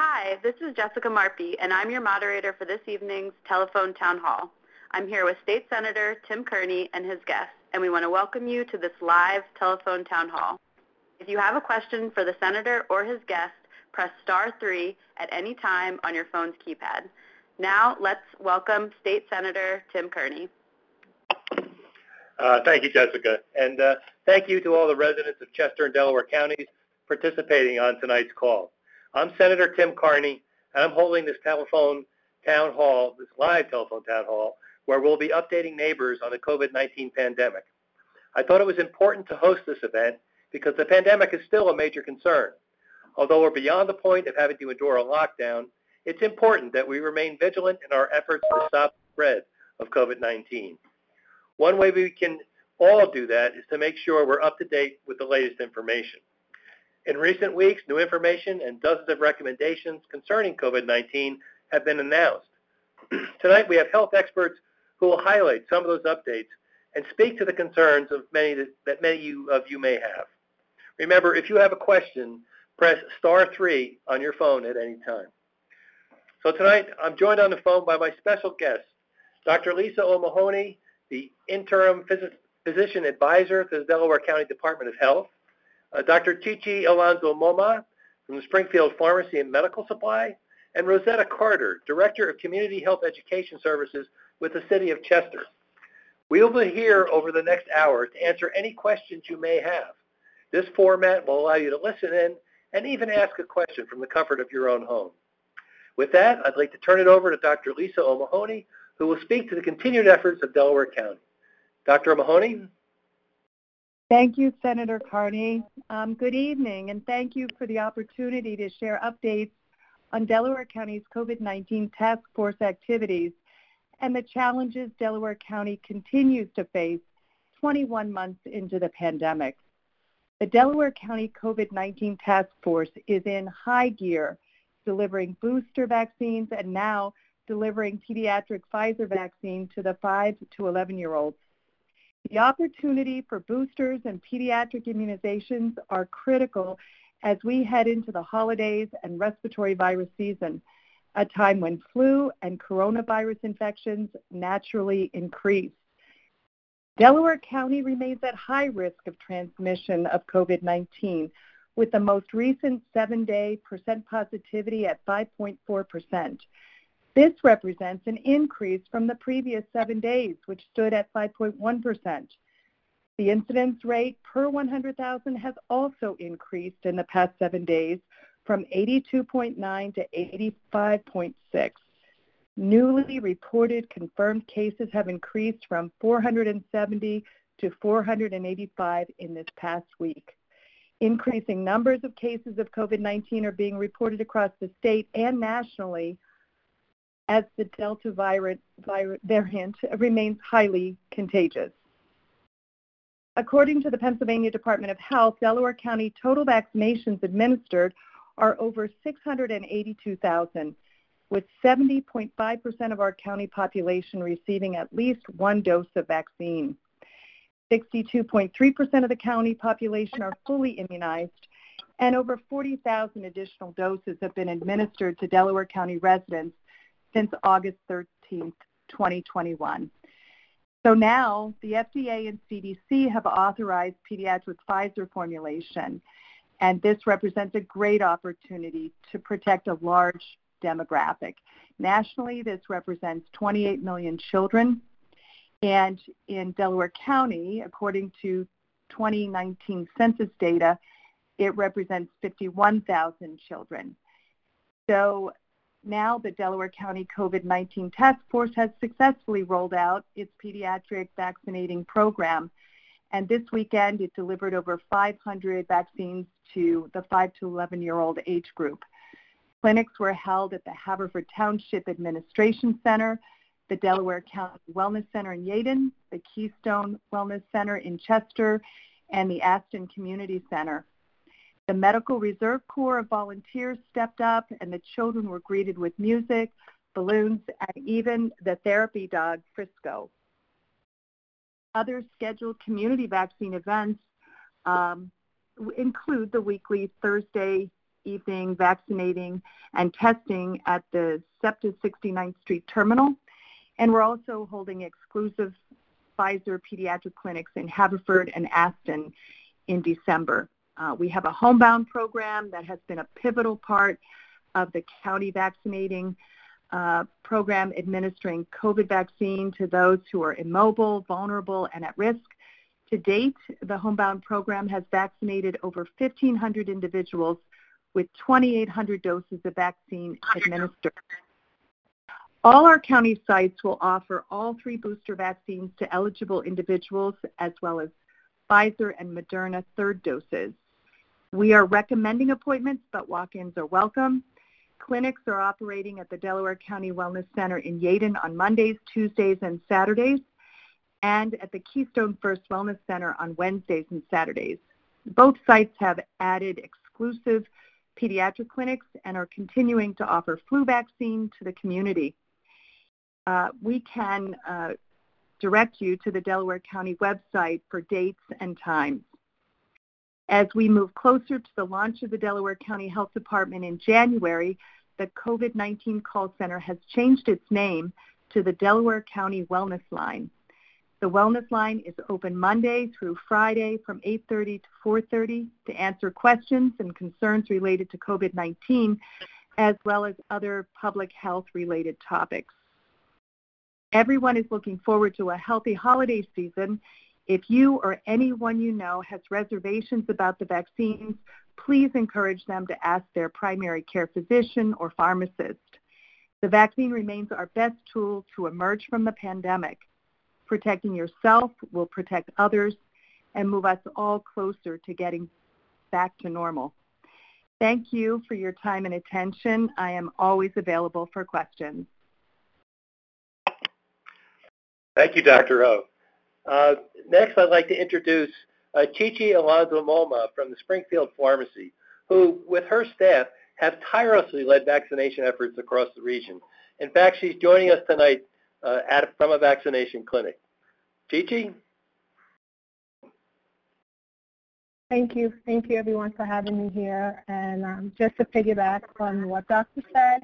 Hi, this is Jessica Marpy, and I'm your moderator for this evening's Telephone Town Hall. I'm here with State Senator Tim Kearney and his guests, and we want to welcome you to this live Telephone Town Hall. If you have a question for the Senator or his guest, press *3 at any time on your phone's keypad. Now, let's welcome State Senator Tim Kearney. Thank you, Jessica, and thank you to all the residents of Chester and Delaware counties participating on tonight's call. I'm Senator Tim Kearney, and I'm holding this telephone town hall, this live telephone town hall, where we'll be updating neighbors on the COVID-19 pandemic. I thought it was important to host this event because the pandemic is still a major concern. Although we're beyond the point of having to endure a lockdown, it's important that we remain vigilant in our efforts to stop the spread of COVID-19. One way we can all do that is to make sure we're up to date with the latest information. In recent weeks, new information and dozens of recommendations concerning COVID-19 have been announced. Tonight, we have health experts who will highlight some of those updates and speak to the concerns of many of you may have. Remember, if you have a question, press *3 on your phone at any time. So tonight, I'm joined on the phone by my special guest, Dr. Lisa O'Mahony, the Interim Physician Advisor to the Delaware County Department of Health, Dr. Chichi Alonso Moma from the Springfield Pharmacy and Medical Supply, and Rosetta Carter, Director of Community Health Education Services with the City of Chester. We will be here over the next hour to answer any questions you may have. This format will allow you to listen in and even ask a question from the comfort of your own home. With that, I'd like to turn it over to Dr. Lisa O'Mahony, who will speak to the continued efforts of Delaware County. Dr. O'Mahony? Thank you, Senator Kearney. Good evening, and thank you for the opportunity to share updates on Delaware County's COVID-19 task force activities and the challenges Delaware County continues to face 21 months into the pandemic. The Delaware County COVID-19 task force is in high gear, delivering booster vaccines and now delivering pediatric Pfizer vaccine to the 5 to 11-year-olds. The opportunity for boosters and pediatric immunizations are critical as we head into the holidays and respiratory virus season, a time when flu and coronavirus infections naturally increase. Delaware County remains at high risk of transmission of COVID-19, with the most recent 7-day percent positivity at 5.4%. This represents an increase from the previous 7 days, which stood at 5.1%. The incidence rate per 100,000 has also increased in the past 7 days from 82.9 to 85.6. Newly reported confirmed cases have increased from 470 to 485 in this past week. Increasing numbers of cases of COVID-19 are being reported across the state and nationally as the Delta variant remains highly contagious. According to the Pennsylvania Department of Health, Delaware County total vaccinations administered are over 682,000, with 70.5% of our county population receiving at least one dose of vaccine. 62.3% of the county population are fully immunized, and over 40,000 additional doses have been administered to Delaware County residents since August 13th, 2021. So now the FDA and CDC have authorized pediatric Pfizer formulation, and this represents a great opportunity to protect a large demographic. Nationally, this represents 28 million children, and in Delaware County, according to 2019 census data, it represents 51,000 children. So now the Delaware County COVID-19 Task Force has successfully rolled out its pediatric vaccinating program, and this weekend it delivered over 500 vaccines to the 5 to 11-year-old age group. Clinics were held at the Haverford Township Administration Center, the Delaware County Wellness Center in Yeadon, the Keystone Wellness Center in Chester, and the Aston Community Center. The Medical Reserve Corps of volunteers stepped up, and the children were greeted with music, balloons, and even the therapy dog, Frisco. Other scheduled community vaccine events include the weekly Thursday evening vaccinating and testing at the SEPTA 69th Street Terminal. And we're also holding exclusive Pfizer pediatric clinics in Haverford and Aston in December. We have a homebound program that has been a pivotal part of the county vaccinating program, administering COVID vaccine to those who are immobile, vulnerable, and at risk. To date, the homebound program has vaccinated over 1,500 individuals with 2,800 doses of vaccine administered. All our county sites will offer all 3 booster vaccines to eligible individuals, as well as Pfizer and Moderna third doses. We are recommending appointments, but walk-ins are welcome. Clinics are operating at the Delaware County Wellness Center in Yeadon on Mondays, Tuesdays, and Saturdays, and at the Keystone First Wellness Center on Wednesdays and Saturdays. Both sites have added exclusive pediatric clinics and are continuing to offer flu vaccine to the community. We can direct you to the Delaware County website for dates and times. As we move closer to the launch of the Delaware County Health Department in January, the COVID-19 call center has changed its name to the Delaware County Wellness Line. The Wellness Line is open Monday through Friday from 8:30 to 4:30 to answer questions and concerns related to COVID-19, as well as other public health-related topics. Everyone is looking forward to a healthy holiday season. If you or anyone you know has reservations about the vaccines, please encourage them to ask their primary care physician or pharmacist. The vaccine remains our best tool to emerge from the pandemic. Protecting yourself will protect others and move us all closer to getting back to normal. Thank you for your time and attention. I am always available for questions. Thank you, Dr. O. Next, I'd like to introduce Chichi Alonso-Moma from the Springfield Pharmacy, who, with her staff, have tirelessly led vaccination efforts across the region. In fact, she's joining us tonight from a vaccination clinic. Chichi? Thank you. Thank you, everyone, for having me here. And just to piggyback on what Dr. said,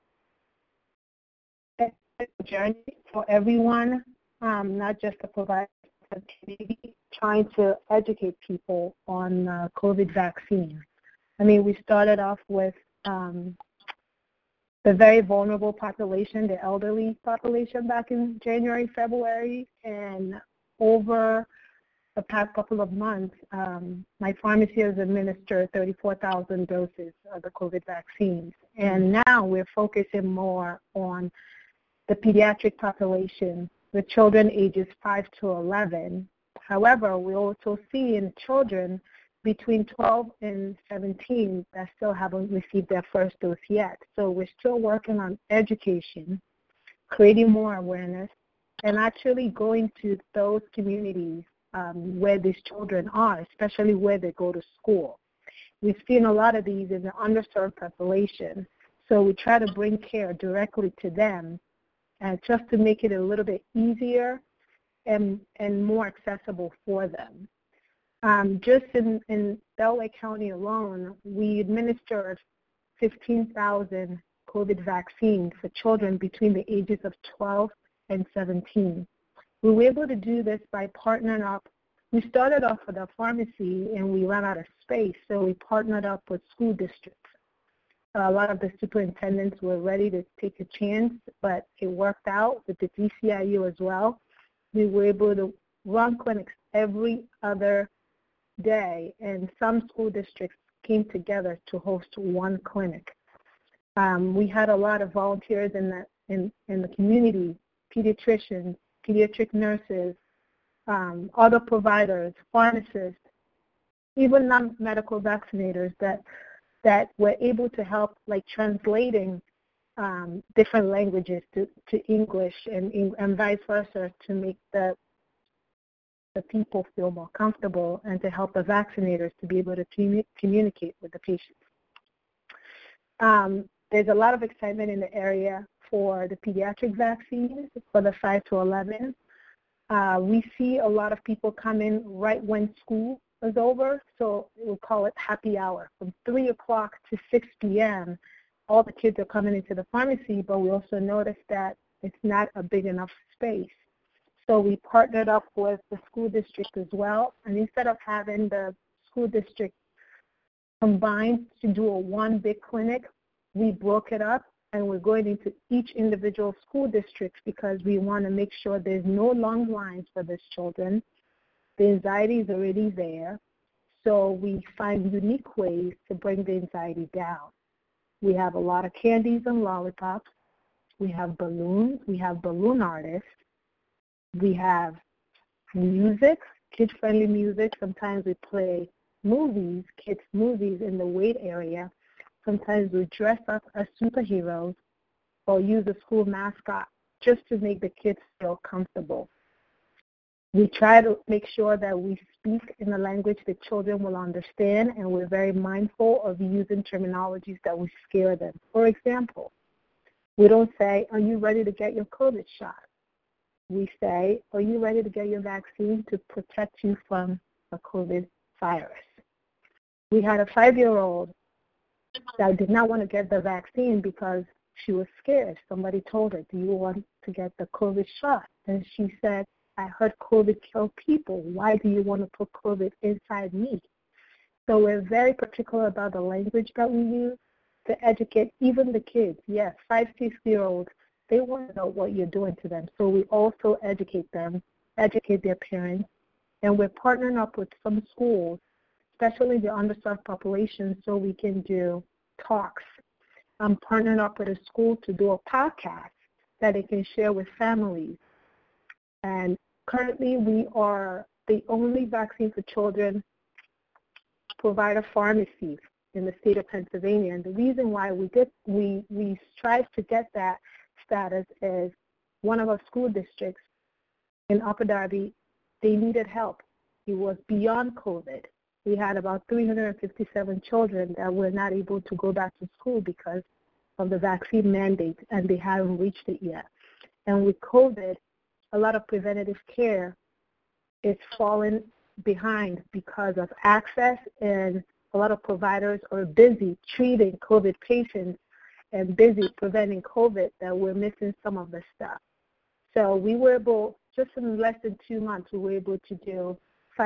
it's a journey for everyone, not just the providers, but maybe trying to educate people on COVID vaccine. I mean, we started off with the very vulnerable population, the elderly population, back in January, February, and over the past couple of months, my pharmacy has administered 34,000 doses of the COVID vaccines. And now we're focusing more on the pediatric population with children ages 5 to 11. However, we also see in children between 12 and 17 that still haven't received their first dose yet. So we're still working on education, creating more awareness, and actually going to those communities where these children are, especially where they go to school. We've seen a lot of these in the underserved population, so we try to bring care directly to them, and just to make it a little bit easier and more accessible for them. Just in Delaware County alone, we administered 15,000 COVID vaccines for children between the ages of 12 and 17. We were able to do this by partnering up. We started off with a pharmacy and we ran out of space, so we partnered up with school districts. A lot of the superintendents were ready to take a chance, but it worked out with the DCIU as well. We were able to run clinics every other day, and some school districts came together to host one clinic. We had a lot of volunteers in the community, pediatricians, pediatric nurses, other providers, pharmacists, even non-medical vaccinators that were able to help, like translating different languages to English and vice versa, to make the people feel more comfortable and to help the vaccinators to be able to communicate with the patients. There's a lot of excitement in the area for the pediatric vaccines for the 5 to 11. We see a lot of people come in right when school is over, so we'll call it happy hour. From 3 o'clock to 6 p.m., all the kids are coming into the pharmacy, but we also noticed that it's not a big enough space. So we partnered up with the school district as well, and instead of having the school district combined to do a one big clinic, we broke it up, and we're going into each individual school district because we want to make sure there's no long lines for these children. The anxiety is already there, so we find unique ways to bring the anxiety down. We have a lot of candies and lollipops. We have balloons. We have balloon artists. We have music, kid-friendly music. Sometimes we play movies, kids' movies in the wait area. Sometimes we dress up as superheroes or use a school mascot just to make the kids feel comfortable. We try to make sure that we speak in a language that children will understand, and we're very mindful of using terminologies that will scare them. For example, we don't say, "Are you ready to get your COVID shot?" We say, "Are you ready to get your vaccine to protect you from a COVID virus?" We had a 5-year-old that did not want to get the vaccine because she was scared. Somebody told her, "Do you want to get the COVID shot?" And she said, "I heard COVID kill people. Why do you want to put COVID inside me?" So we're very particular about the language that we use to educate even the kids. Yes, 5, 6-year-olds, they want to know what you're doing to them. So we also educate them, educate their parents, and we're partnering up with some schools, especially the underserved population, so we can do talks. I'm partnering up with a school to do a podcast that they can share with families. And currently we are the only vaccine for children provider pharmacy in the state of Pennsylvania. And the reason why we strive to get that status is one of our school districts in Upper Darby, they needed help. It was beyond COVID. We had about 357 children that were not able to go back to school because of the vaccine mandate, and they haven't reached it yet. And with COVID, a lot of preventative care is falling behind because of access, and a lot of providers are busy treating COVID patients and busy preventing COVID that we're missing some of the stuff. So we were able, just in less than 2 months, we were able to do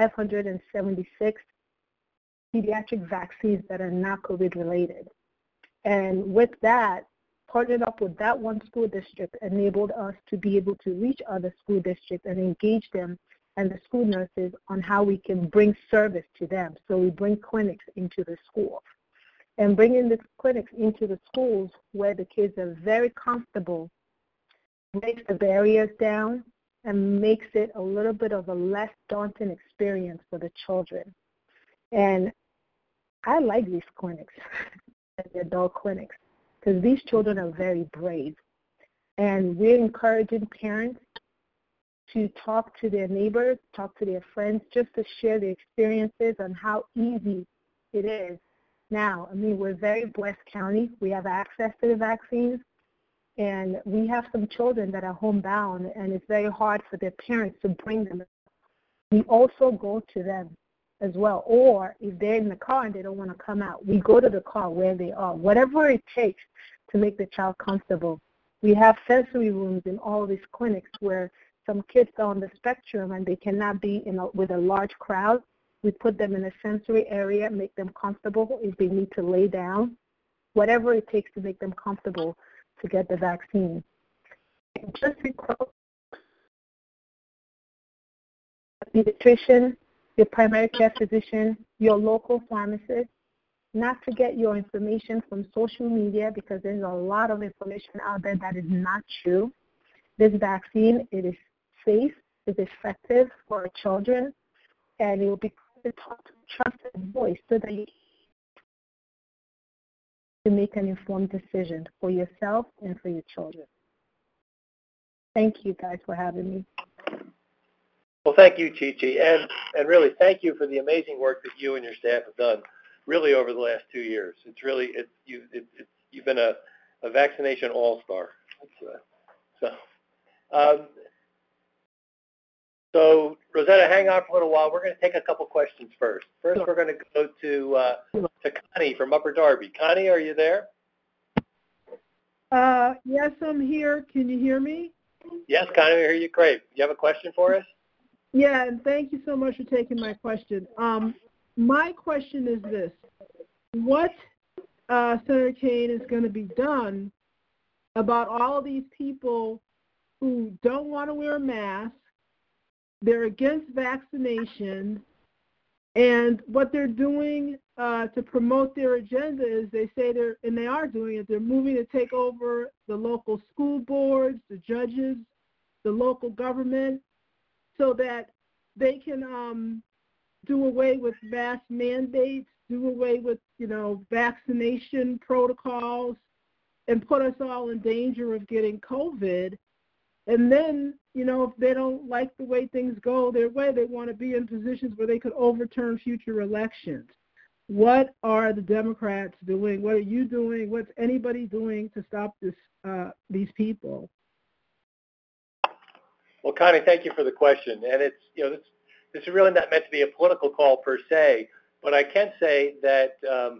576 pediatric vaccines that are not COVID related. And with that, partnered up with that one school district enabled us to be able to reach other school districts and engage them and the school nurses on how we can bring service to them. So we bring clinics into the schools. And bringing the clinics into the schools where the kids are very comfortable breaks the barriers down and makes it a little bit of a less daunting experience for the children. And I like these clinics, the adult clinics, because these children are very brave. And we're encouraging parents to talk to their neighbors, talk to their friends, just to share their experiences on how easy it is. Now, I mean, we're a very blessed county. We have access to the vaccines, and we have some children that are homebound, and it's very hard for their parents to bring them. We also go to them as well, or if they're in the car and they don't want to come out, we go to the car where they are, whatever it takes to make the child comfortable. We have sensory rooms in all these clinics where some kids are on the spectrum and they cannot be with a large crowd. We put them in a sensory area, make them comfortable if they need to lay down, whatever it takes to make them comfortable to get the vaccine. And just recall, pediatrician, your primary care physician, your local pharmacist, not to get your information from social media because there's a lot of information out there that is not true. This vaccine, it is safe, it is effective for our children, and it will be to talk to a trusted voice so that you can make an informed decision for yourself and for your children. Thank you guys for having me. Well, thank you, Chi-Chi, and really thank you for the amazing work that you and your staff have done really over the last 2 years. It's really, you've been a vaccination all-star. So, Rosetta, hang on for a little while. We're going to take a couple questions first. First, we're going to go to Connie from Upper Darby. Connie, are you there? Yes, I'm here. Can you hear me? Yes, Connie, we hear you great. Do you have a question for us? Yeah, and thank you so much for taking my question. My question is this. What, Senator Kaine, is going to be done about all of these people who don't want to wear a mask, they're against vaccination, and what they're doing to promote their agenda is they say they are doing it, they're moving to take over the local school boards, the judges, the local government, so that they can do away with mask mandates, do away with, vaccination protocols, and put us all in danger of getting COVID. And then, if they don't like the way things go their way, they want to be in positions where they could overturn future elections. What are the Democrats doing? What are you doing? What's anybody doing to stop these people? Well, Connie, thank you for the question. And it's, this is really not meant to be a political call per se, but I can say that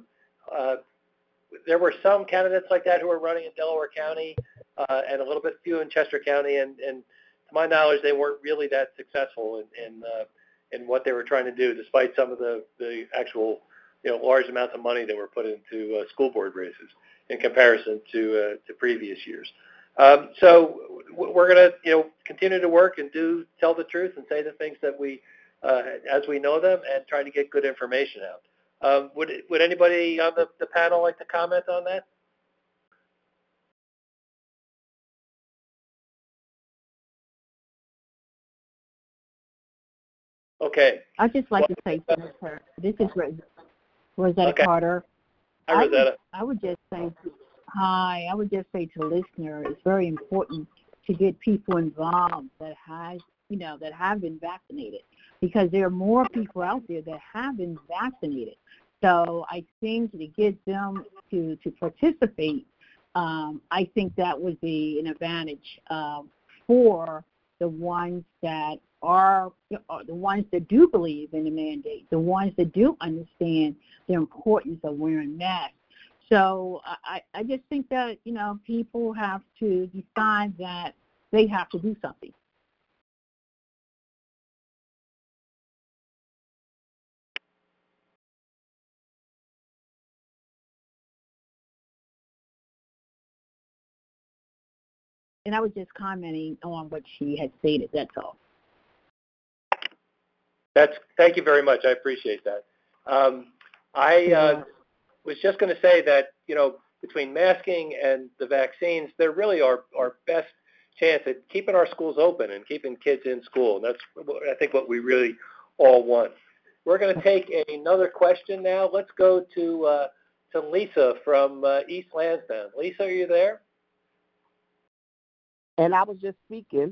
there were some candidates like that who were running in Delaware County and a little bit few in Chester County. And to my knowledge, they weren't really that successful in what they were trying to do, despite some of the actual, large amounts of money that were put into school board races in comparison to previous years. So we're going to, continue to work and tell the truth and say the things that we, as we know them, and try to get good information out. Would anybody on the panel like to comment on that? Okay. I'd just like to say, Senator, this is Rosetta Carter. Hi, Rosetta. I would just say to the listener, it's very important to get people involved that have been vaccinated, because there are more people out there that have been vaccinated. So I think to get them to participate, I think that would be an advantage for the ones that are the ones that do believe in the mandate, the ones that do understand the importance of wearing masks. So I just think that, people have to decide that they have to do something. And I was just commenting on what she had stated, that's all. Thank you very much. I appreciate that. I was just going to say that, between masking and the vaccines, they're really our best chance at keeping our schools open and keeping kids in school. And that's, I think, what we really all want. We're going to take another question now. Let's go to Lisa from East Lansdowne. Lisa, are you there? And I was just speaking,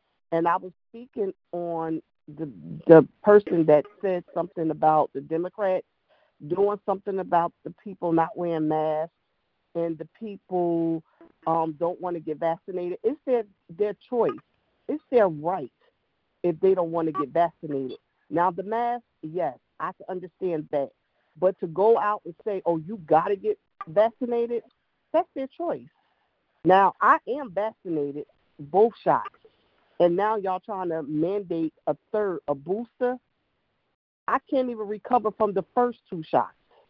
on the person that said something about the Democrats doing something about the people not wearing masks and the people don't want to get vaccinated. It's their choice. It's their right if they don't want to get vaccinated. Now, the mask, yes, I can understand that. But to go out and say, oh, you got to get vaccinated, that's their choice. Now, I am vaccinated, both shots. And now y'all trying to mandate a booster. I can't even recover from the first 2 shots.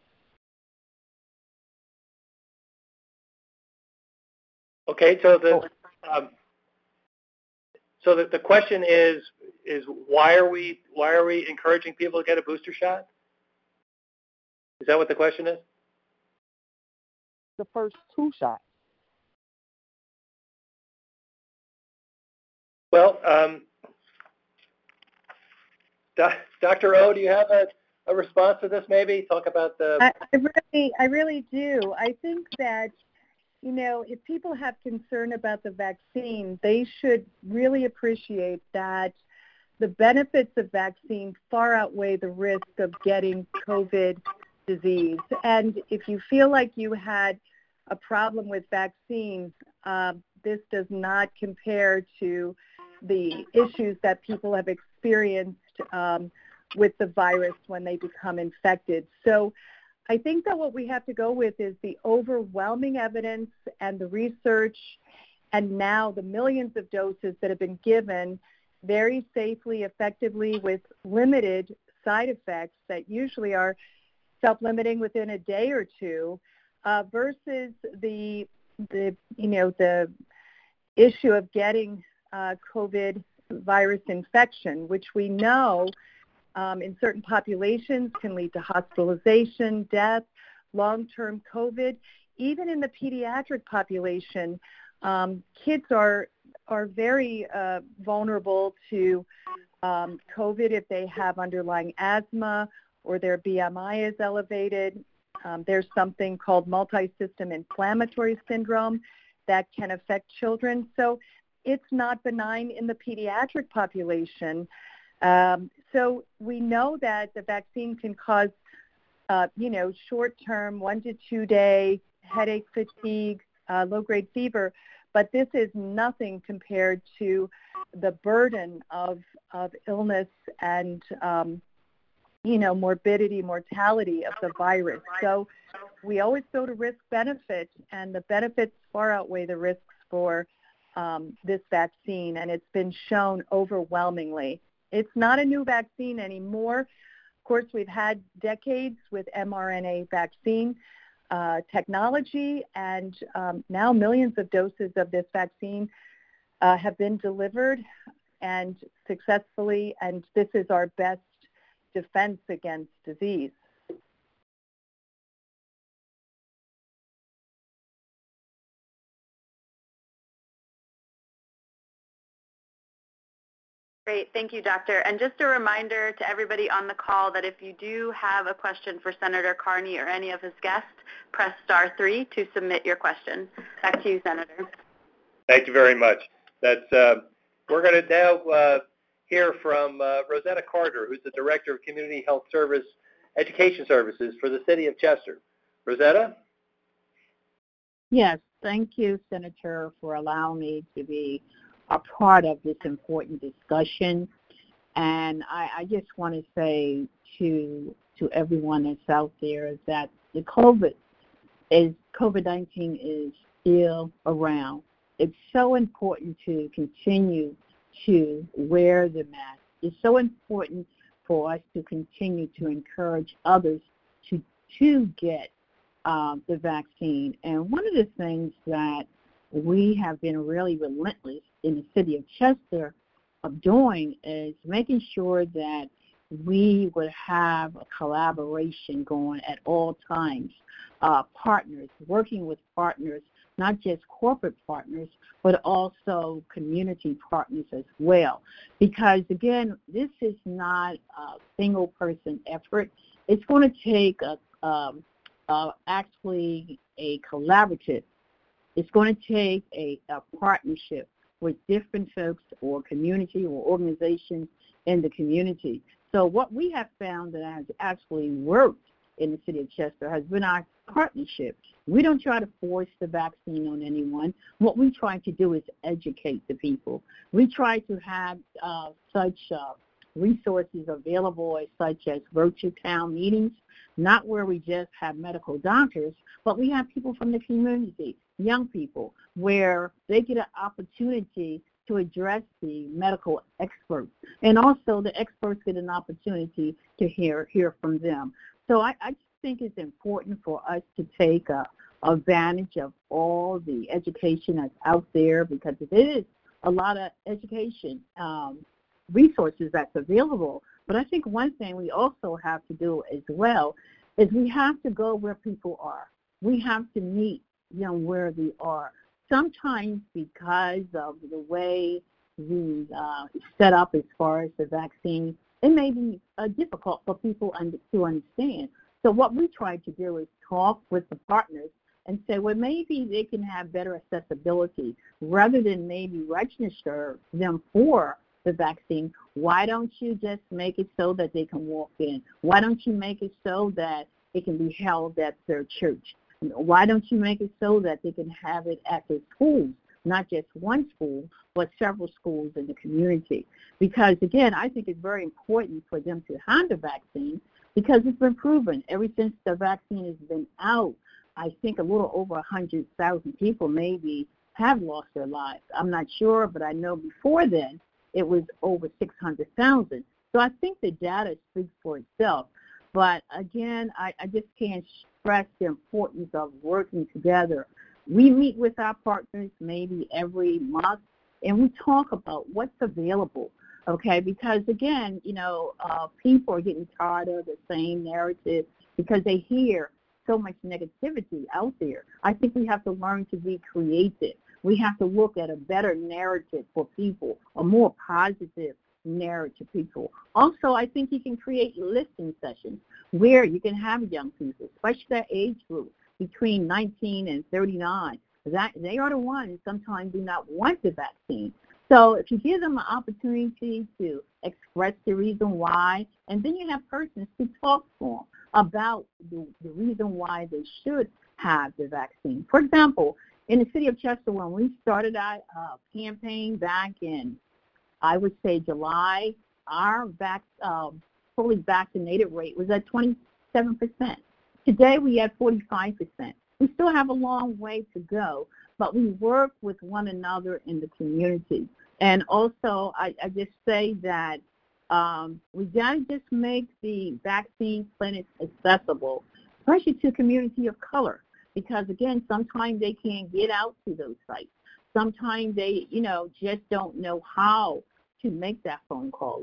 Okay, so the question is why are we encouraging people to get a booster shot? Is that what the question is? The first 2 shots. Well, Dr. O, do you have a response to this? Maybe talk about the. I really do. I think that, if people have concern about the vaccine, they should really appreciate that the benefits of vaccine far outweigh the risk of getting COVID disease. And if you feel like you had a problem with vaccines, this does not compare to the issues that people have experienced with the virus when they become infected. So I think that what we have to go with is the overwhelming evidence and the research, and now the millions of doses that have been given very safely, effectively, with limited side effects that usually are self-limiting within a day or two, versus the issue of getting COVID virus infection, which we know in certain populations can lead to hospitalization, death, long-term COVID. Even in the pediatric population, kids are very vulnerable to COVID if they have underlying asthma or their BMI is elevated. There's something called multi-system inflammatory syndrome that can affect children. So it's not benign in the pediatric population. So we know that the vaccine can cause, short-term, 1 to 2 day headache, fatigue, low-grade fever, but this is nothing compared to the burden of illness and, morbidity, mortality of the virus. So we always go to risk-benefit, and the benefits far outweigh the risks for this vaccine, and it's been shown overwhelmingly. It's not a new vaccine anymore. Of course, we've had decades with mRNA vaccine technology, and now millions of doses of this vaccine have been delivered and successfully, and this is our best defense against disease. Great. Thank you, Doctor. And just a reminder to everybody on the call that if you do have a question for Senator Carney or any of his guests, press *3 to submit your question. Back to you, Senator. Thank you very much. We're going to now hear from Rosetta Carter, who's the Director of Community Health Service Education Services for the City of Chester. Rosetta? Yes, thank you, Senator, for allowing me to be a part of this important discussion. And I just want to say to everyone that's out there is that the COVID-19 is still around. It's so important to continue to wear the mask. It's so important for us to continue to encourage others to get the vaccine. And one of the things that we have been really relentless in the city of Chester of doing is making sure that we would have a collaboration going at all times, partners, working with partners, not just corporate partners, but also community partners as well. Because, again, this is not a single-person effort. It's going to take actually a collaborative. It's going to take a partnership with different folks or community or organizations in the community. So what we have found that has actually worked in the city of Chester has been our partnership. We don't try to force the vaccine on anyone. What we try to do is educate the people. We try to have such resources available such as virtual town meetings, not where we just have medical doctors, but we have people from the community, young people, where they get an opportunity to address the medical experts. And also the experts get an opportunity to hear from them. So I just think it's important for us to take advantage of all the education that's out there, because it is a lot of education resources that's available. But I think one thing we also have to do as well is we have to go where people are. We have to meet where they are. Sometimes because of the way we set up as far as the vaccine, it may be difficult for people to understand. So what we try to do is talk with the partners and say, well, maybe they can have better accessibility. Rather than maybe register them for the vaccine, why don't you just make it so that they can walk in? Why don't you make it so that it can be held at their church? Why don't you make it so that they can have it at their schools? not just one school, but several schools in the community. Because, again, I think it's very important for them to have the vaccine because it's been proven. Ever since the vaccine has been out, I think a little over 100,000 people maybe have lost their lives. I'm not sure, but I know before then it was over 600,000. So I think the data speaks for itself. But, again, I just can't stress the importance of working together. We meet with our partners maybe every month, and we talk about what's available, okay? Because, again, people are getting tired of the same narrative because they hear so much negativity out there. I think we have to learn to be creative. We have to look at a better narrative for people, a more positive narrative to people. Also, I think you can create listening sessions where you can have young people, especially that age group between 19 and 39. That they are the ones who sometimes do not want the vaccine. So if you give them an opportunity to express the reason why, and then you have persons to talk to them about the reason why they should have the vaccine. For example, in the city of Chester, when we started our campaign back in, I would say, July, our fully vaccinated rate was at 27%. Today, we have 45%. We still have a long way to go, but we work with one another in the community. And also, I just say that we got to just make the vaccine clinics accessible, especially to community of color, because, again, sometimes they can't get out to those sites. Sometimes they, just don't know how to make that phone call,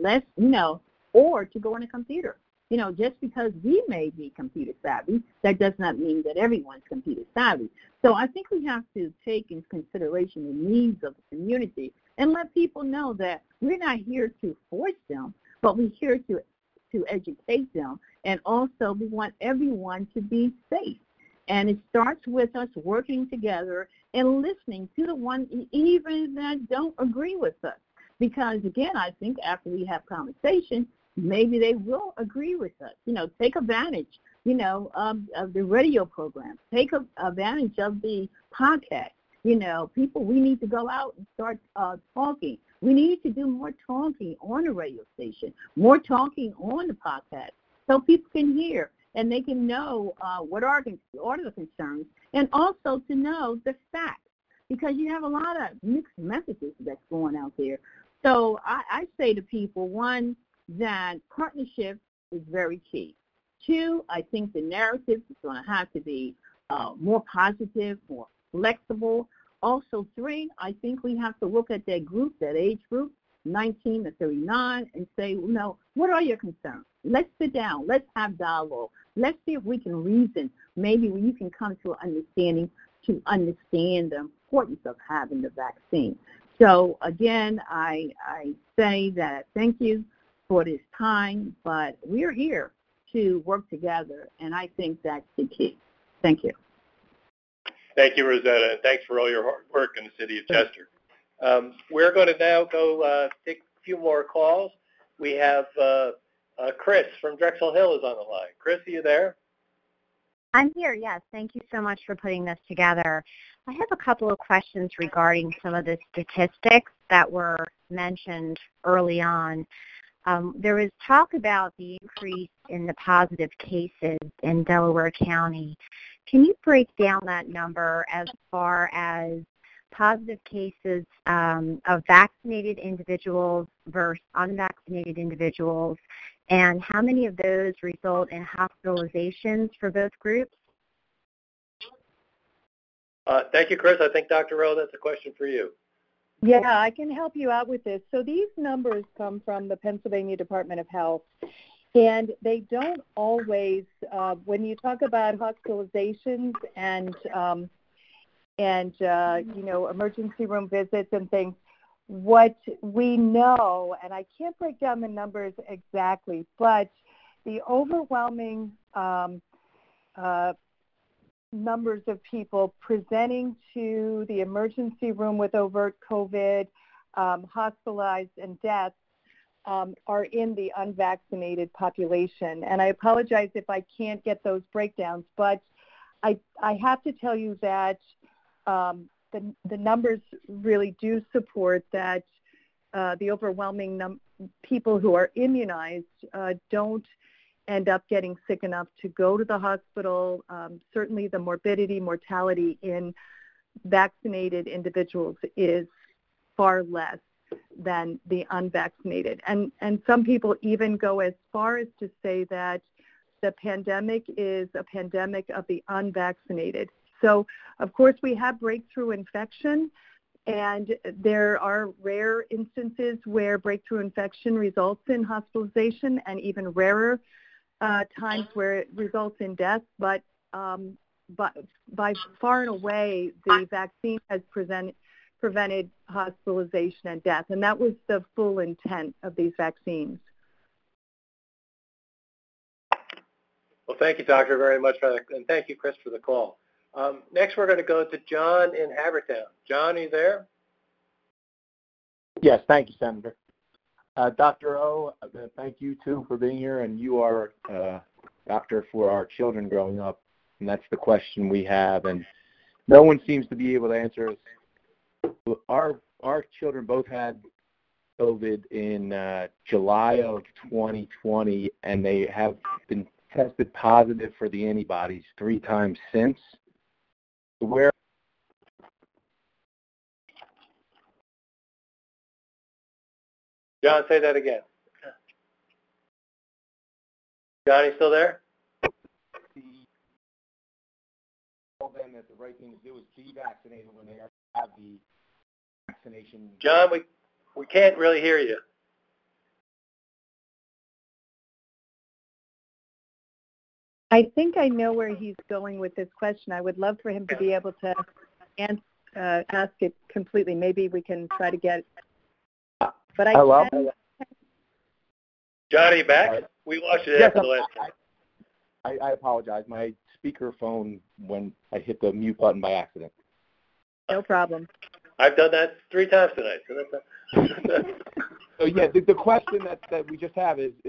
or to go on a computer. Just because we may be computer savvy, that does not mean that everyone's computer savvy. So I think we have to take into consideration the needs of the community and let people know that we're not here to force them, but we're here to educate them. And also we want everyone to be safe. And it starts with us working together and listening to the ones even that don't agree with us. Because, again, I think after we have conversation, maybe they will agree with us. Take advantage, of the radio program. Take advantage of the podcast. People, we need to go out and start talking. We need to do more talking on the radio station, more talking on the podcast, so people can hear and they can know what are the concerns, and also to know the facts, because you have a lot of mixed messages that's going out there. So I say to people, one, that partnership is very key. Two, I think the narrative is going to have to be more positive, more flexible. Also, three, I think we have to look at that age group, 19 to 39, and say, what are your concerns? Let's sit down. Let's have dialogue. Let's see if we can reason. Maybe you can come to an understanding to understand the importance of having the vaccine. So, again, I say that thank you for this time, but we're here to work together, and I think that's the key. Thank you. Thank you, Rosetta, and thanks for all your hard work in the city of Chester. We're going to now go take a few more calls. We have Chris from Drexel Hill is on the line. Chris, are you there? I'm here, yes. Thank you so much for putting this together. I have a couple of questions regarding some of the statistics that were mentioned early on. There was talk about the increase in the positive cases in Delaware County. Can you break down that number as far as positive cases of vaccinated individuals versus unvaccinated individuals, and how many of those result in hospitalizations for both groups? Thank you, Chris. I think, Dr. Rowe, that's a question for you. Yeah, I can help you out with this. So these numbers come from the Pennsylvania Department of Health, and they don't always, when you talk about hospitalizations and emergency room visits and things, what we know, and I can't break down the numbers exactly, but the overwhelming numbers of people presenting to the emergency room with overt COVID, hospitalized, and deaths are in the unvaccinated population. And I apologize if I can't get those breakdowns, but I have to tell you that the numbers really do support that the overwhelming people who are immunized don't end up getting sick enough to go to the hospital. Certainly the mortality in vaccinated individuals is far less than the unvaccinated. And some people even go as far as to say that the pandemic is a pandemic of the unvaccinated. So, of course, we have breakthrough infection, and there are rare instances where breakthrough infection results in hospitalization, and even rarer times where it results in death. But by far and away, the vaccine has prevented hospitalization and death, and that was the full intent of these vaccines. Well, thank you, Doctor, very much for that, and thank you, Chris, for the call. Next, we're going to go to John in Havertown. John, are you there? Yes, thank you, Senator. Dr. O, thank you, too, for being here, and you are a doctor for our children growing up, and that's the question we have, and no one seems to be able to answer us. Our children both had COVID in July of 2020, and they have been tested positive for the antibodies 3 times since. John, say that again. John, you still there? Tell them that the right thing to do is be vaccinated when they have the vaccination. John, we can't really hear you. I think I know where he's going with this question. I would love for him to be able to ask it completely. Maybe we can try to get. But Hello? John, are you back? We lost you there for the last time. I apologize. My speakerphone, when I hit the mute button by accident. No problem. I've done that 3 times tonight. So that's So yeah, the question that we just have is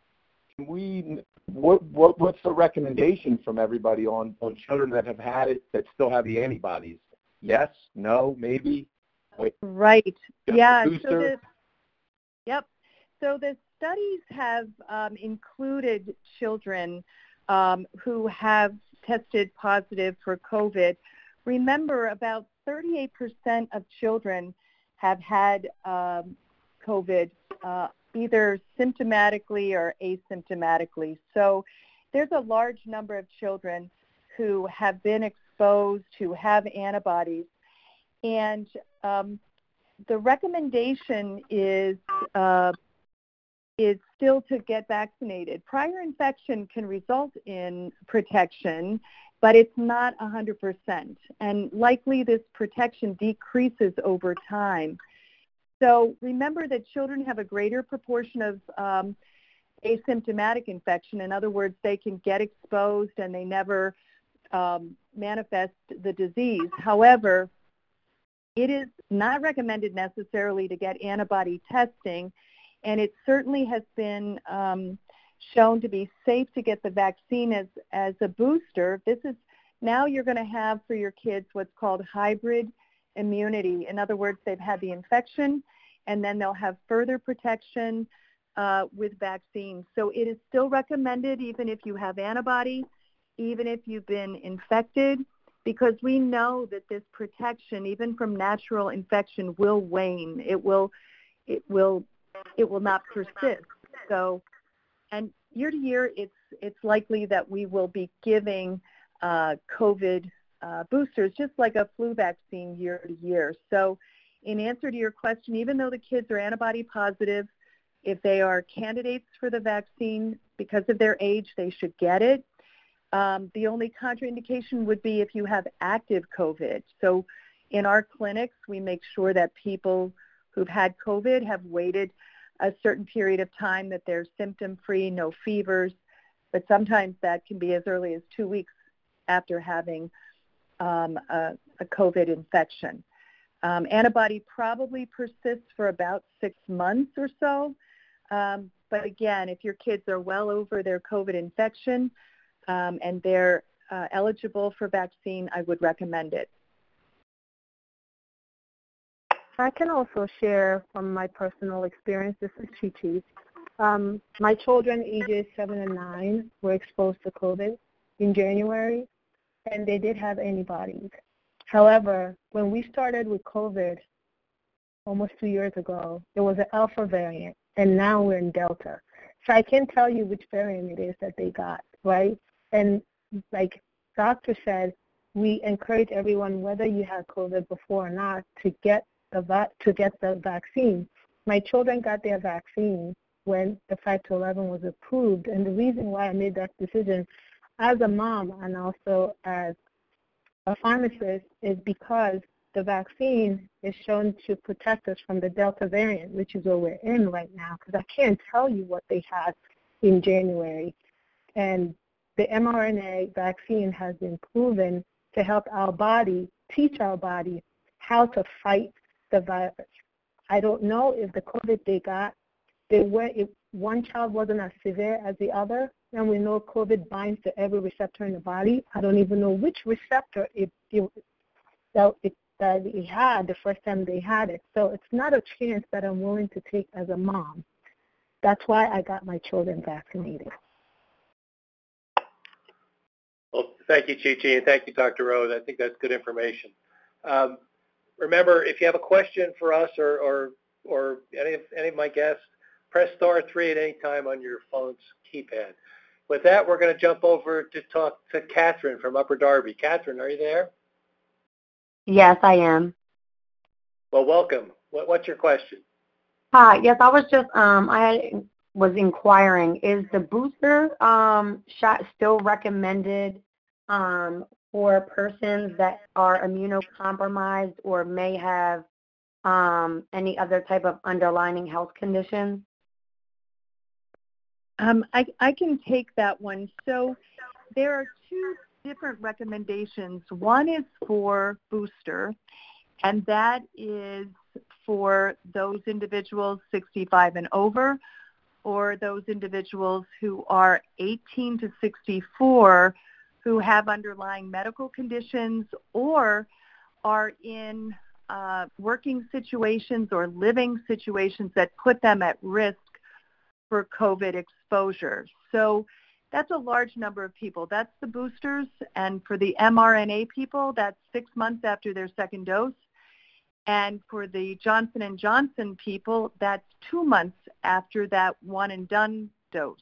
what's the recommendation from everybody on children that have had it that still have the antibodies? Yes, no, maybe. Wait. Right. Yeah. Booster? So the studies have included children who have tested positive for COVID. Remember, about 38% of children have had COVID, either symptomatically or asymptomatically. So there's a large number of children who have been exposed, who have antibodies. And the recommendation is still to get vaccinated. Prior infection can result in protection, but it's not 100%. And likely this protection decreases over time. So remember that children have a greater proportion of asymptomatic infection. In other words, they can get exposed and they never manifest the disease. However, it is not recommended necessarily to get antibody testing, and it certainly has been shown to be safe to get the vaccine as a booster. This is now you're going to have for your kids what's called hybrid immunity. In other words, they've had the infection, and then they'll have further protection with vaccines. So it is still recommended even if you have antibody, even if you've been infected, because we know that this protection, even from natural infection, will wane. It will not persist. So, and year to year, it's likely that we will be giving COVID boosters, just like a flu vaccine year to year. So in answer to your question, even though the kids are antibody positive, if they are candidates for the vaccine because of their age, they should get it. The only contraindication would be if you have active COVID. So in our clinics, we make sure that people who've had COVID have waited a certain period of time, that they're symptom-free, no fevers, but sometimes that can be as early as 2 weeks after having a COVID infection. Antibody probably persists for about 6 months or so. But again, if your kids are well over their COVID infection and they're eligible for vaccine, I would recommend it. I can also share from my personal experience. This is Chi Chi. My children, ages 7 and 9, were exposed to COVID in January, and they did have antibodies. However, when we started with COVID almost 2 years ago, it was an Alpha variant, and now we're in Delta. So I can't tell you which variant it is that they got, right? And like doctor said, we encourage everyone, whether you had COVID before or not, to get the vaccine. My children got their vaccine when the 5-11 was approved, and the reason why I made that decision as a mom and also as a pharmacist is because the vaccine is shown to protect us from the Delta variant, which is what we're in right now, because I can't tell you what they had in January. And the mRNA vaccine has been proven to help our body, teach our body how to fight the virus. I don't know if the COVID they got, if one child wasn't as severe as the other, and we know COVID binds to every receptor in the body. I don't even know which receptor it had the first time they had it. So it's not a chance that I'm willing to take as a mom. That's why I got my children vaccinated. Well, thank you, Chi-Chi, and thank you, Dr. Rose. I think that's good information. Remember, if you have a question for us or any of my guests, press *3 at any time on your phone's keypad. With that, we're going to jump over to talk to Catherine from Upper Darby. Catherine, are you there? Yes, I am. Well, welcome. What's your question? Hi. Yes, I was just was inquiring, is the booster shot still recommended for persons that are immunocompromised or may have any other type of underlying health conditions? I can take that one. So there are two different recommendations. One is for booster, and that is for those individuals 65 and over, or those individuals who are 18 to 64 who have underlying medical conditions or are in working situations or living situations that put them at risk for COVID exposure. So that's a large number of people. That's the boosters. And for the mRNA people, that's 6 months after their second dose. And for the Johnson & Johnson people, that's 2 months after that one and done dose.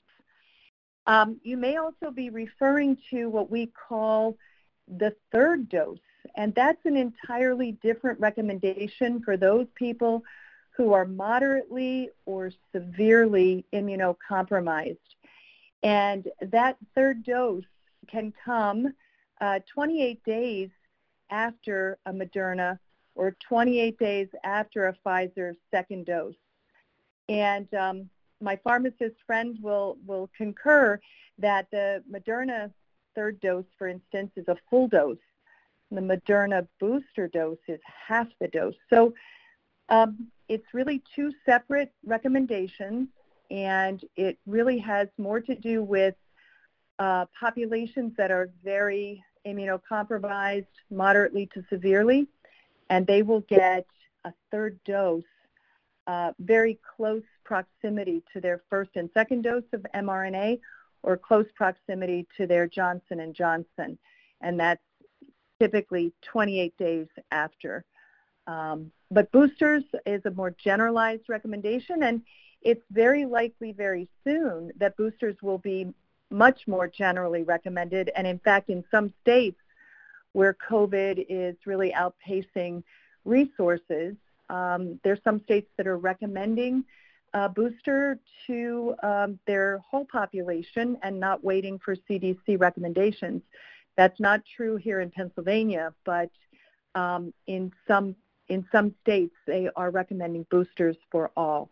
You may also be referring to what we call the third dose, and that's an entirely different recommendation for those people who are moderately or severely immunocompromised. And that third dose can come 28 days after a Moderna or 28 days after a Pfizer second dose. And my pharmacist friend will concur that the Moderna third dose, for instance, is a full dose. The Moderna booster dose is half the dose. So it's really two separate recommendations, and it really has more to do with populations that are very immunocompromised, moderately to severely, and they will get a third dose very close proximity to their first and second dose of mRNA, or close proximity to their Johnson & Johnson, and that's typically 28 days after. But boosters is a more generalized recommendation, and it's very likely very soon that boosters will be much more generally recommended. And in fact, in some states where COVID is really outpacing resources, there's some states that are recommending a booster to their whole population and not waiting for CDC recommendations. That's not true here in Pennsylvania, but in some states they are recommending boosters for all.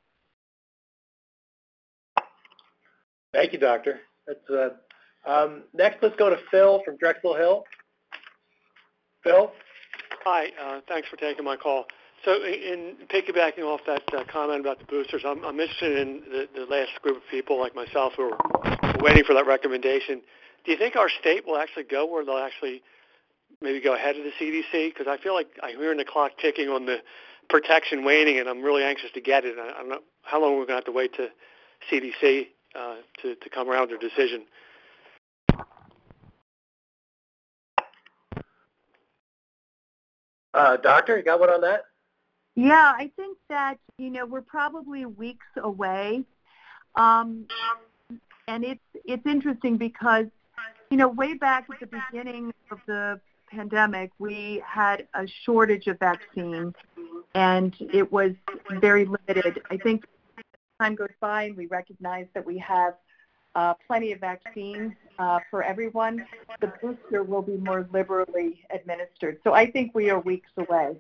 Thank you, Doctor. That's, next, let's go to Phil from Drexel Hill. Phil? Hi, thanks for taking my call. So in piggybacking off that comment about the boosters, I'm interested in the last group of people like myself who are waiting for that recommendation. Do you think our state will actually go where they'll actually maybe go ahead of the CDC? Because I feel like I'm hearing the clock ticking on the protection waning, and I'm really anxious to get it. I don't know how long we're going to have to wait to CDC to come around with their decision. Doctor, you got one on that? Yeah, I think that, we're probably weeks away. And it's interesting because, way back at the beginning of the pandemic, we had a shortage of vaccine, and it was very limited. I think as time goes by and we recognize that we have plenty of vaccine for everyone, the booster will be more liberally administered. So I think we are weeks away.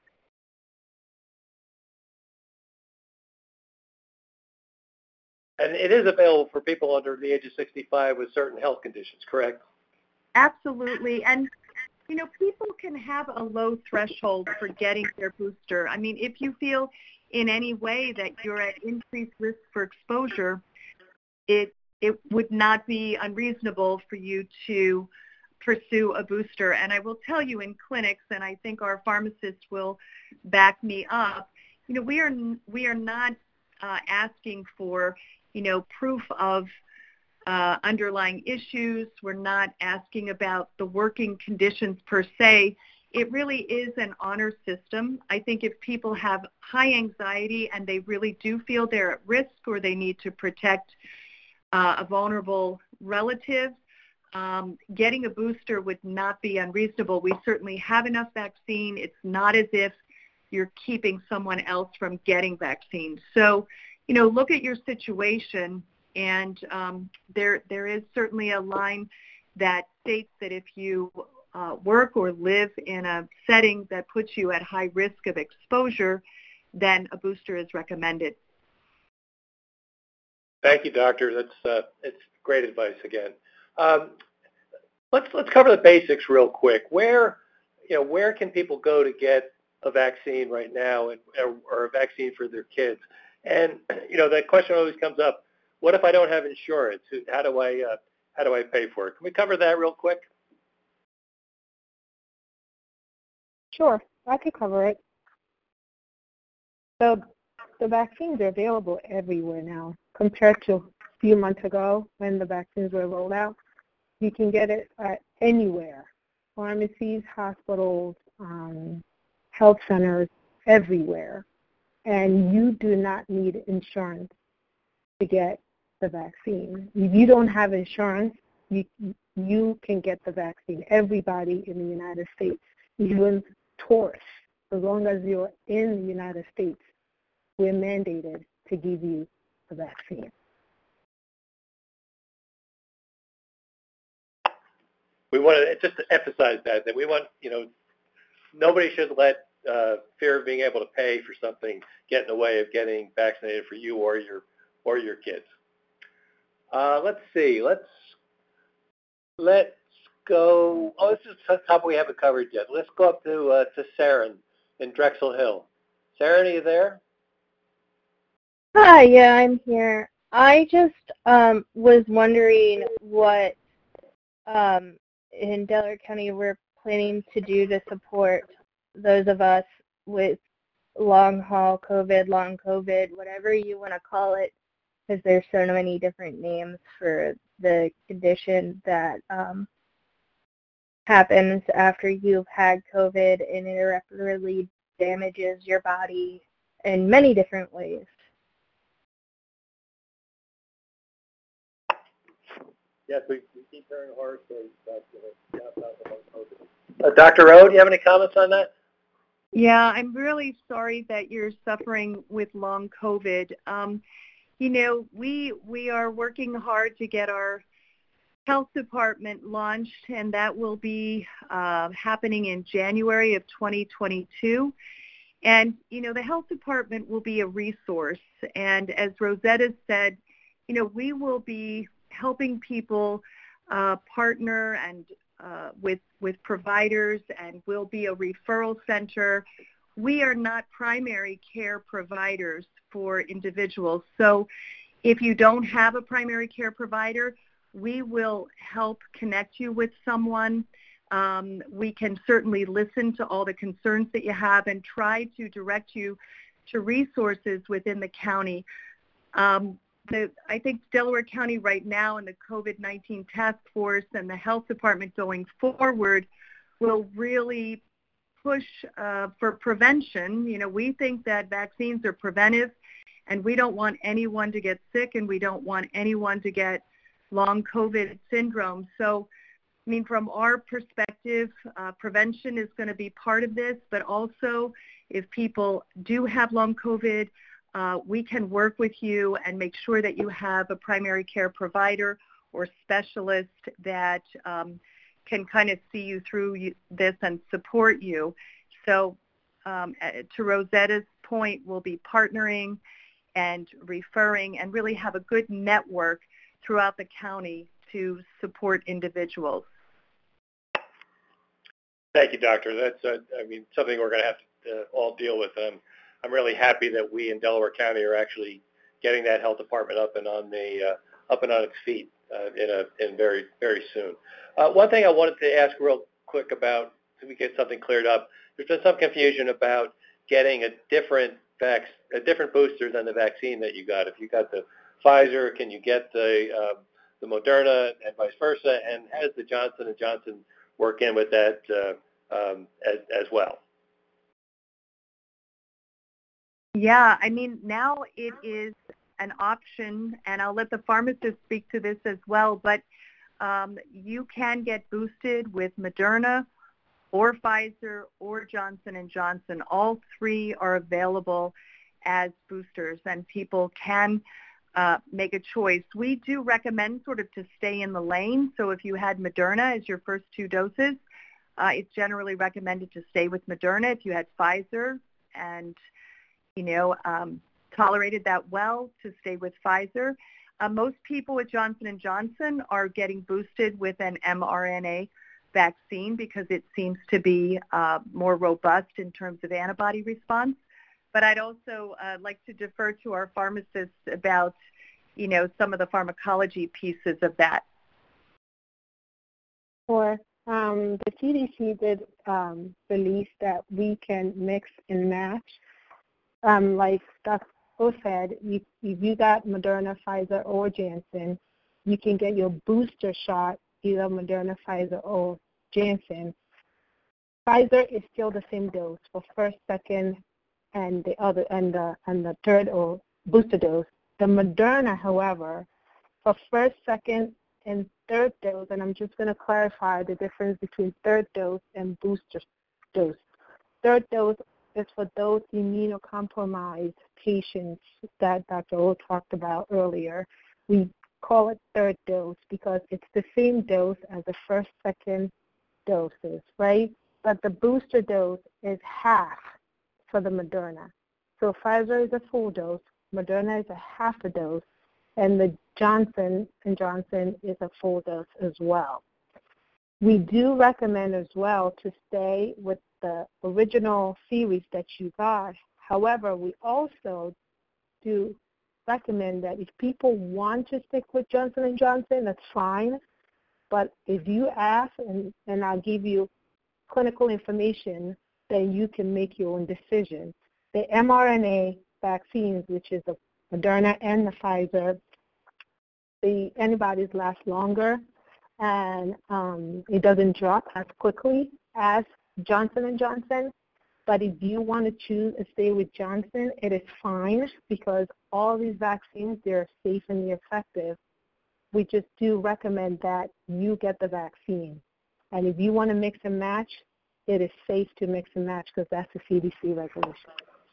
And it is available for people under the age of 65 with certain health conditions, correct? Absolutely. And, people can have a low threshold for getting their booster. I mean, if you feel in any way that you're at increased risk for exposure, it would not be unreasonable for you to pursue a booster. And I will tell you in clinics, and I think our pharmacists will back me up, we are not asking for proof of underlying issues. We're not asking about the working conditions per se. It really is an honor system. I think if people have high anxiety and they really do feel they're at risk or they need to protect a vulnerable relative, getting a booster would not be unreasonable. We certainly have enough vaccine. It's not as if you're keeping someone else from getting vaccine. So, look at your situation, and there is certainly a line that states that if you work or live in a setting that puts you at high risk of exposure, then a booster is recommended. Thank you, doctor. It's great advice again. Let's cover the basics real quick. Where can people go to get a vaccine right now, or a vaccine for their kids? And that question always comes up: what if I don't have insurance? How do I pay for it? Can we cover that real quick? Sure, I could cover it. So the vaccines are available everywhere now compared to a few months ago when the vaccines were rolled out. You can get it anywhere: pharmacies, hospitals, health centers, everywhere. And you do not need insurance to get the vaccine. If you don't have insurance, you can get the vaccine. Everybody in the United States, even tourists, as long as you're in the United States, we're mandated to give you the vaccine. We want to just emphasize that we want, nobody should let fear of being able to pay for something get in the way of getting vaccinated for you or your kids. Let's see. Let's go. Oh, this is a topic we haven't covered yet. Let's go up to Saren in Drexel Hill. Saren, are you there? Hi, yeah, I'm here. I just was wondering what in Delaware County we're planning to do to support those of us with long-haul COVID, long COVID, whatever you want to call it, because there's so many different names for the condition that happens after you've had COVID and it irreparably damages your body in many different ways. Yes, we keep hearing horror stories about Dr. O, do you have any comments on that? Yeah, I'm really sorry that you're suffering with long COVID. We are working hard to get our health department launched, and that will be happening in January of 2022. And, the health department will be a resource. And as Rosetta said, we will be helping people partner and with providers, and we'll be a referral center. We are not primary care providers for individuals. So if you don't have a primary care provider, we will help connect you with someone. We can certainly listen to all the concerns that you have and try to direct you to resources within the county. I think Delaware County right now and the COVID-19 task force and the health department going forward will really push for prevention. You know, we think that vaccines are preventive, and we don't want anyone to get sick, and we don't want anyone to get long COVID syndrome. So, I mean, from our perspective, prevention is going to be part of this, but also if people do have long COVID, we can work with you and make sure that you have a primary care provider or specialist that can kind of see you through this and support you. So to Rosetta's point, we'll be partnering and referring and really have a good network throughout the county to support individuals. Thank you, Doctor. That's, something we're going to have to all deal with. I'm really happy that we in Delaware County are actually getting that health department up and on its feet in very, very soon. One thing I wanted to ask real quick about, so we get something cleared up. There's been some confusion about getting a different booster than the vaccine that you got. If you got the Pfizer, can you get the Moderna and vice versa? And how does the Johnson & Johnson work in with that as well? Yeah, I mean, now it is an option, and I'll let the pharmacist speak to this as well, but you can get boosted with Moderna or Pfizer or Johnson & Johnson. All three are available as boosters, and people can make a choice. We do recommend sort of to stay in the lane, so if you had Moderna as your first 2 doses, it's generally recommended to stay with Moderna. If you had Pfizer and tolerated that well, to stay with Pfizer. Most people with Johnson & Johnson are getting boosted with an mRNA vaccine because it seems to be more robust in terms of antibody response. But I'd also like to defer to our pharmacists about, some of the pharmacology pieces of that. Sure. The CDC did release that we can mix and match. Like Dr. O said, if you got Moderna, Pfizer, or Janssen, you can get your booster shot, either Moderna, Pfizer, or Janssen. Pfizer is still the same dose for first, second, and the third or booster dose. The Moderna, however, for first, second, and third dose, and I'm just going to clarify the difference between third dose and booster dose. Third dose is for those immunocompromised patients that Dr. O talked about earlier. We call it third dose because it's the same dose as the first, second doses, right? But the booster dose is half for the Moderna. So Pfizer is a full dose, Moderna is a half a dose, and the Johnson & Johnson is a full dose as well. We do recommend as well to stay with the original series that you got. However, we also do recommend that if people want to stick with Johnson & Johnson, that's fine. But if you ask, and I'll give you clinical information, then you can make your own decision. The mRNA vaccines, which is the Moderna and the Pfizer, the antibodies last longer, and it doesn't drop as quickly as Johnson & Johnson. But if you want to choose to stay with Johnson, it is fine because all these vaccines, they're safe and they're effective. We just do recommend that you get the vaccine. And if you want to mix and match, it is safe to mix and match because that's the CDC regulation.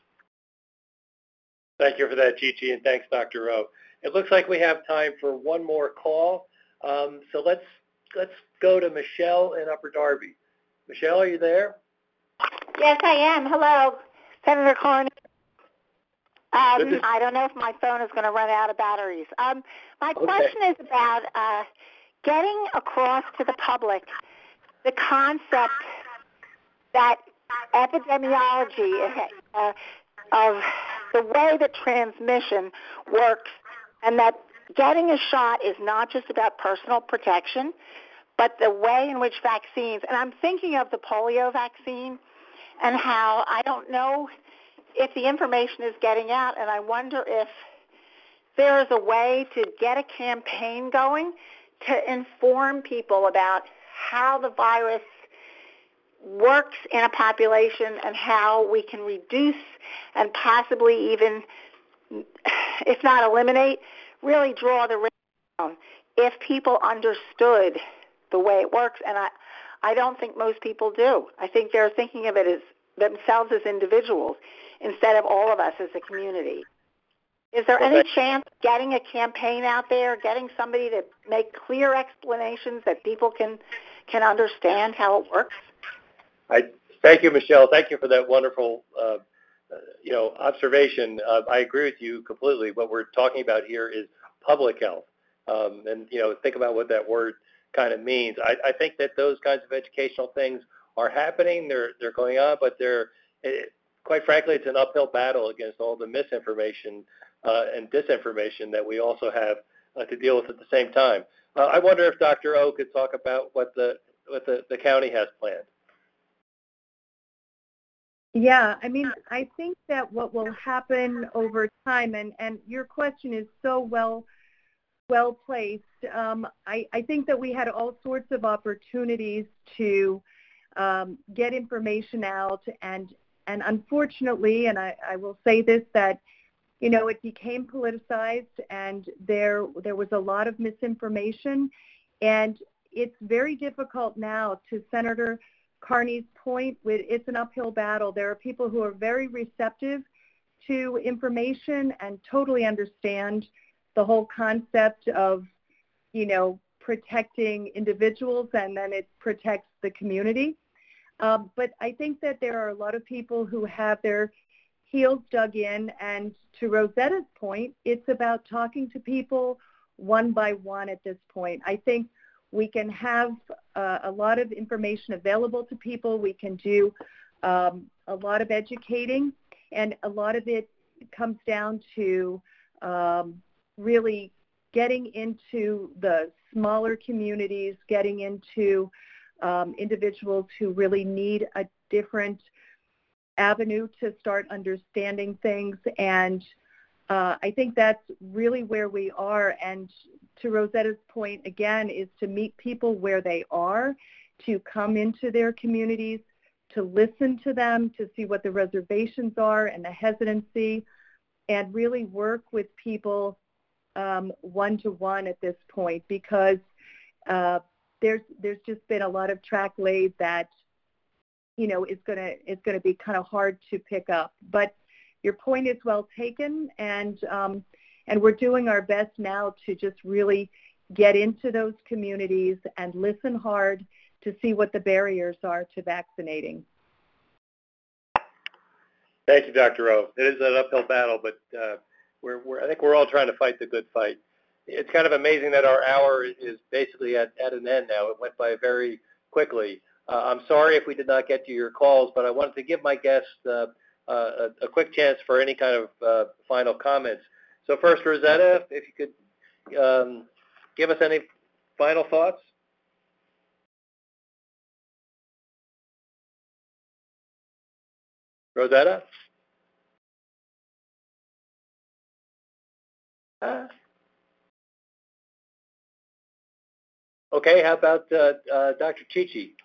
Thank you for that, Gigi, and thanks, Dr. O. It looks like we have time for one more call. So let's go to Michelle in Upper Darby. Michelle, are you there? Yes, I am. Hello, Senator Carney. I don't know if my phone is going to run out of batteries. My question is about getting across to the public the concept that epidemiology of the way that transmission works, and that getting a shot is not just about personal protection, but the way in which vaccines, and I'm thinking of the polio vaccine and how I don't know if the information is getting out, and I wonder if there is a way to get a campaign going to inform people about how the virus works in a population and how we can reduce and possibly even, if not eliminate, really draw the rate down if people understood the way it works. And I don't think most people do. I think they're thinking of it as themselves as individuals instead of all of us as a community. Is there any chance of getting a campaign out there, getting somebody to make clear explanations that people can understand how it works? Thank you, Michelle. Thank you for that wonderful, observation. I agree with you completely. What we're talking about here is public health, and think about what that word kind of means. I think that those kinds of educational things are happening. They're going on, but quite frankly, it's an uphill battle against all the misinformation and disinformation that we also have to deal with at the same time. I wonder if Dr. O could talk about what the county has planned. Yeah, I mean, I think that what will happen over time, and your question is so well placed. I think that we had all sorts of opportunities to get information out, and unfortunately, and I will say this, that it became politicized, and there was a lot of misinformation, and it's very difficult now, to Senator Carney's point, it's an uphill battle. There are people who are very receptive to information and totally understand the whole concept of, protecting individuals, and then it protects the community. But I think that there are a lot of people who have their heels dug in, and to Rosetta's point, it's about talking to people one by one at this point. I think we can have a lot of information available to people. We can do a lot of educating, and a lot of it comes down to really getting into the smaller communities, getting into individuals who really need a different avenue to start understanding things. And I think that's really where we are. And to Rosetta's point, again, is to meet people where they are, to come into their communities, to listen to them, to see what the reservations are and the hesitancy, and really work with people one-to-one at this point, because there's just been a lot of track laid that, is gonna be kind of hard to pick up. But your point is well taken, and we're doing our best now to just really get into those communities and listen hard to see what the barriers are to vaccinating. Thank you, Dr. O. It is an uphill battle, but I think we're all trying to fight the good fight. It's kind of amazing that our hour is basically at an end now. It went by very quickly. I'm sorry if we did not get to your calls, but I wanted to give my guests a quick chance for any kind of final comments. So first, Rosetta, if you could give us any final thoughts. Rosetta? Okay, how about Dr. Chichi?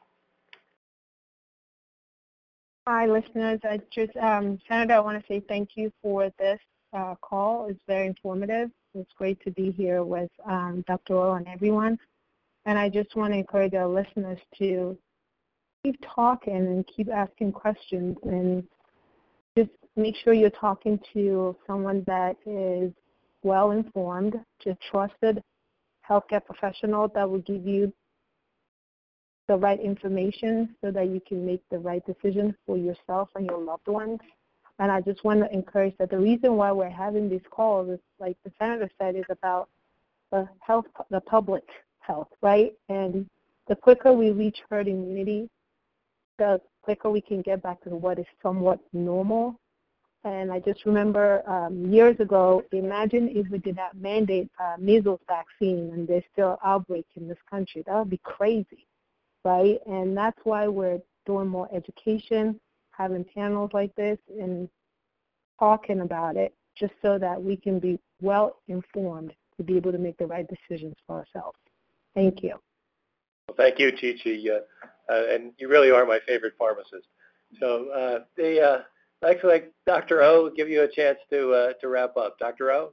Hi, listeners. Senator, I want to say thank you for this call. It's very informative. It's great to be here with Dr. O and everyone. And I just want to encourage our listeners to keep talking and keep asking questions, and just make sure you're talking to someone that is well-informed, just trusted healthcare professional that will give you the right information so that you can make the right decision for yourself and your loved ones. And I just want to encourage that the reason why we're having these calls is, like the Senator said, is about the health, the public health, right? And the quicker we reach herd immunity, the quicker we can get back to what is somewhat normal. And I just remember years ago, imagine if we did not mandate measles vaccine and there's still outbreaks in this country. That would be crazy, right? And that's why we're doing more education, having panels like this, and talking about it just so that we can be well informed to be able to make the right decisions for ourselves. Thank you. Well, thank you, Chi-Chi, and you really are my favorite pharmacist. So I'd like Dr. O give you a chance to wrap up. Dr. O?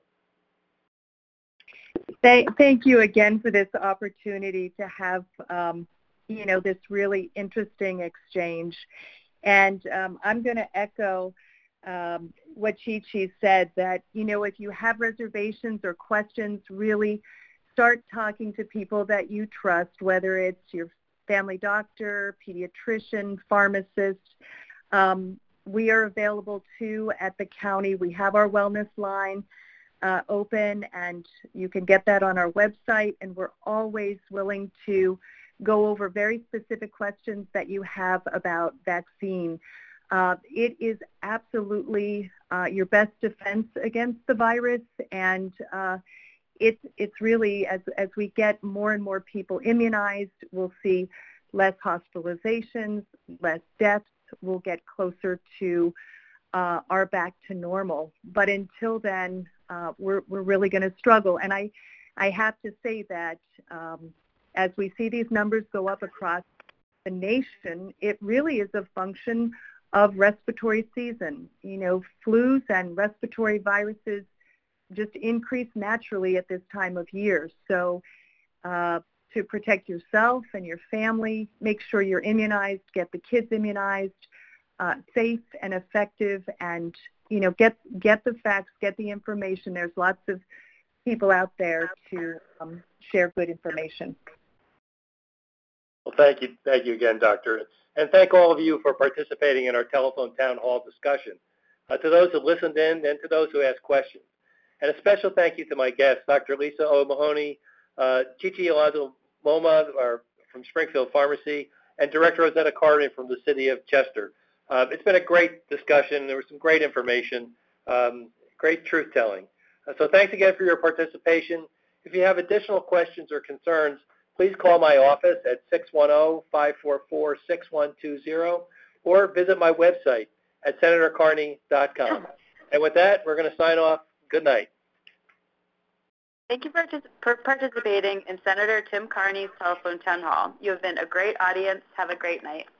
Thank you again for this opportunity to have, this really interesting exchange. And I'm going to echo what Chi-Chi said, that, if you have reservations or questions, really start talking to people that you trust, whether it's your family doctor, pediatrician, pharmacist. We are available, too, at the county. We have our wellness line open, and you can get that on our website, and we're always willing to go over very specific questions that you have about vaccine. It is absolutely your best defense against the virus, and it's really, as we get more and more people immunized, we'll see less hospitalizations, less deaths. We'll get closer to our back to normal. But until then, we're really going to struggle. And I have to say that as we see these numbers go up across the nation, it really is a function of respiratory season. Flus and respiratory viruses just increase naturally at this time of year. So to protect yourself and your family, make sure you're immunized, get the kids immunized, safe and effective, and get the facts, get the information. There's lots of people out there to share good information. Well, thank you again, Doctor, and thank all of you for participating in our telephone town hall discussion. To those who listened in and to those who asked questions, and a special thank you to my guests, Dr. Lisa O'Mahony, Chi-Chi Alonso-Moma from Springfield Pharmacy, and Director Rosetta Carden from the City of Chester. It's been a great discussion. There was some great information, great truth-telling. So thanks again for your participation. If you have additional questions or concerns, please call my office at 610-544-6120 or visit my website at senatorcarney.com. And with that, we're going to sign off. Good night. Thank you for participating in Senator Tim Carney's telephone town hall. You have been a great audience. Have a great night.